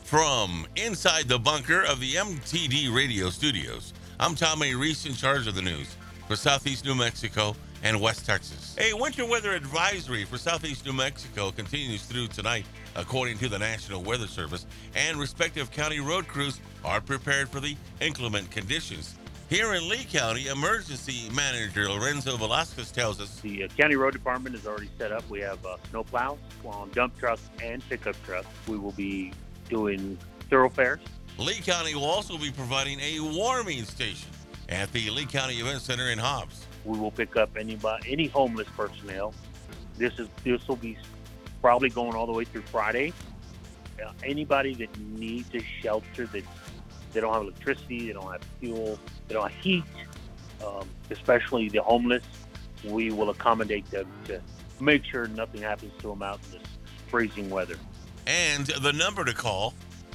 From inside the bunker of the MTD radio studios, I'm Tommy Reese in charge of the news for Southeast New Mexico and West Texas. A winter weather advisory for Southeast New Mexico continues through tonight, according to the National Weather Service, and respective county road crews are prepared for the inclement conditions. Here in Lee County, Emergency Manager Lorenzo Velasquez tells us the county road department is already set up. We have snow plows on dump trucks and pickup trucks. We will be doing thoroughfares. Lee County will also be providing a warming station at the Lee County Event Center in Hobbs. We will pick up any homeless personnel. This will be probably going all the way through Friday. Anybody that needs a shelter, that they don't have electricity, they don't have fuel, they don't have heat, especially the homeless, we will accommodate them to make sure nothing happens to them out in this freezing weather. And the number to call,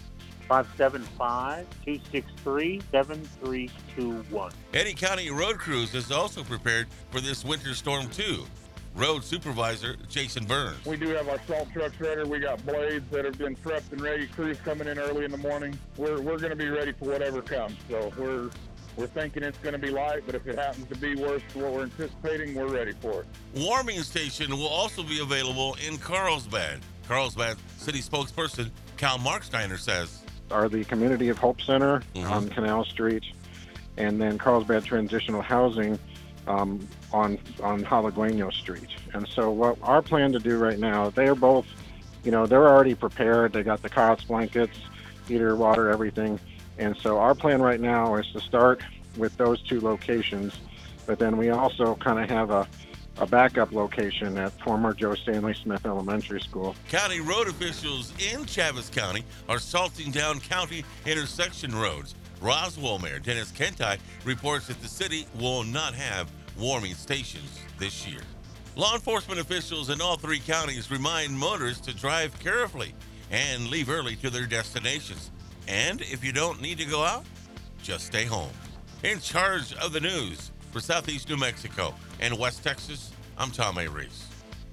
575-263-7321. Eddy County Road Crews is also prepared for this winter storm too. Road Supervisor Jason Burns. We do have our salt trucks ready. We got blades that have been prepped and ready. Crews coming in early in the morning. We're going to be ready for whatever comes. So we're thinking it's going to be light, but if it happens to be worse than what we're anticipating, we're ready for it. Warming station will also be available in Carlsbad. Carlsbad City spokesperson Cal Marksteiner says, are the Community of Hope Center on Canal Street, and then Carlsbad Transitional Housing on Jalagueño Street. And so what our plan to do right now, they're both, they're already prepared. They got the cots, blankets, heater, water, everything. And so our plan right now is to start with those two locations, but then we also kind of have a backup location at former Joe Stanley Smith Elementary School. County road officials in Chaves County are salting down county intersection roads. Roswell Mayor Dennis Kentai reports that the city will not have warming stations this year. Law enforcement officials in all three counties remind motorists to drive carefully and leave early to their destinations. And if you don't need to go out, just stay home. In charge of the news for Southeast New Mexico and West Texas, I'm Tom A. Reese.